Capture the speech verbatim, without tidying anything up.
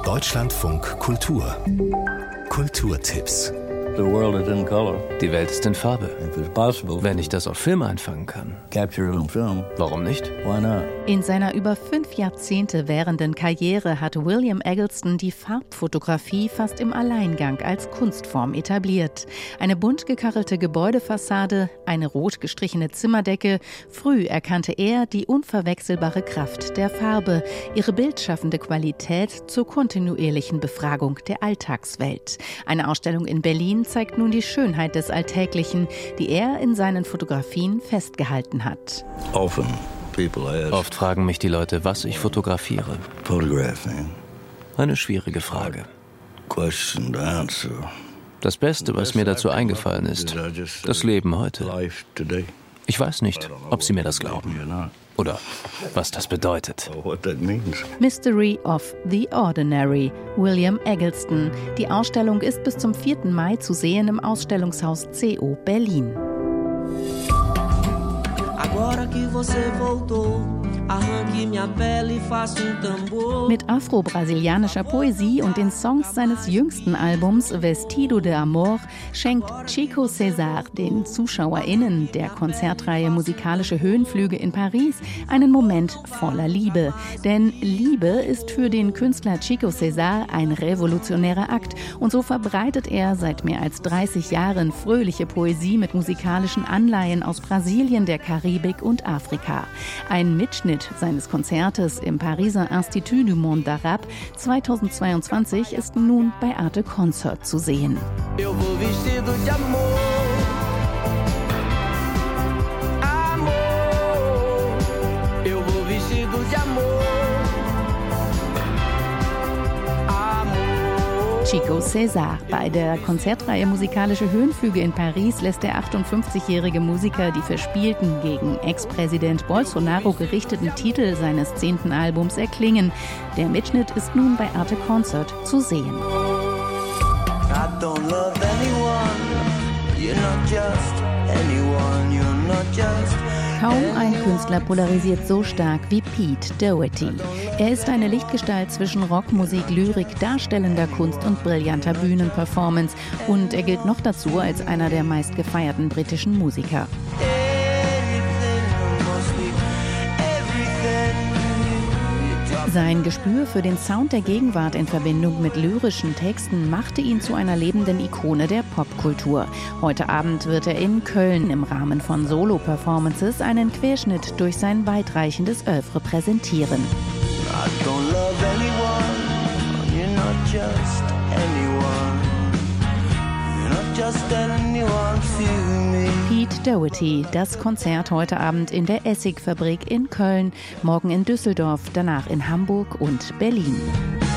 Deutschlandfunk Kultur. Kulturtipps. The world is in color. Die Welt ist in Farbe. If it's possible, Wenn ich das auf Film einfangen kann. capture it on film. Warum nicht? Why not? In seiner über fünf Jahrzehnte währenden Karriere hat William Eggleston die Farbfotografie fast im Alleingang als Kunstform etabliert. Eine bunt gekachelte Gebäudefassade, eine rot gestrichene Zimmerdecke. Früh erkannte er die unverwechselbare Kraft der Farbe, ihre bildschaffende Qualität zur kontinuierlichen Befragung der Alltagswelt. Eine Ausstellung in Berlin zeigt nun die Schönheit des Alltäglichen, die er in seinen Fotografien festgehalten hat. Often people ask, Oft fragen mich die Leute, was ich fotografiere. photographing, Eine schwierige Frage. question to answer. Das Beste, was mir dazu eingefallen ist, das Leben heute. Life today. Ich weiß nicht, ob Sie mir das glauben You're not. oder was das bedeutet. Or what that means. Mystery of the Ordinary, William Eggleston. Die Ausstellung ist bis zum vierten Mai zu sehen im Ausstellungshaus C O Berlin. Agora que você voltou, arranque minha pele e faça um tambor. Mit afro-brasilianischer Poesie und den Songs seines jüngsten Albums Vestido de Amor schenkt Chico César den ZuschauerInnen der Konzertreihe Musikalische Höhenflüge in Paris einen Moment voller Liebe. Denn Liebe ist für den Künstler Chico César ein revolutionärer Akt und so verbreitet er seit mehr als dreißig Jahren fröhliche Poesie mit musikalischen Anleihen aus Brasilien, der Karibik und Afrika. Ein Mitschnitt seines Konzertes im Pariser Institut du Monde Arabe zweitausendzweiundzwanzig ist nun bei Arte Concert zu sehen. Eu vou vestido de amor. Amor. Eu vou vestido de amor. Chico César. Bei der Konzertreihe Musikalische Höhenflüge in Paris lässt der achtundfünfzigjährige Musiker die verspielten, gegen Ex-Präsident Bolsonaro gerichteten Titel seines zehnten Albums erklingen. Der Mitschnitt ist nun bei Arte Concert zu sehen. I don't love anyone. You're not just anyone. You're not just. Kaum ein Künstler polarisiert so stark wie Pete Doherty. Er ist eine Lichtgestalt zwischen Rockmusik, Lyrik, darstellender Kunst und brillanter Bühnenperformance. Und er gilt noch dazu als einer der meistgefeierten britischen Musiker. Sein Gespür für den Sound der Gegenwart in Verbindung mit lyrischen Texten machte ihn zu einer lebenden Ikone der Popkultur. Heute Abend wird er in Köln im Rahmen von Solo-Performances einen Querschnitt durch sein weitreichendes Oeuvre präsentieren. I don't love anyone. You're not just anyone. You're not just anyone to me. Pete Doherty, das Konzert heute Abend in der Essigfabrik in Köln, morgen in Düsseldorf, danach in Hamburg und Berlin.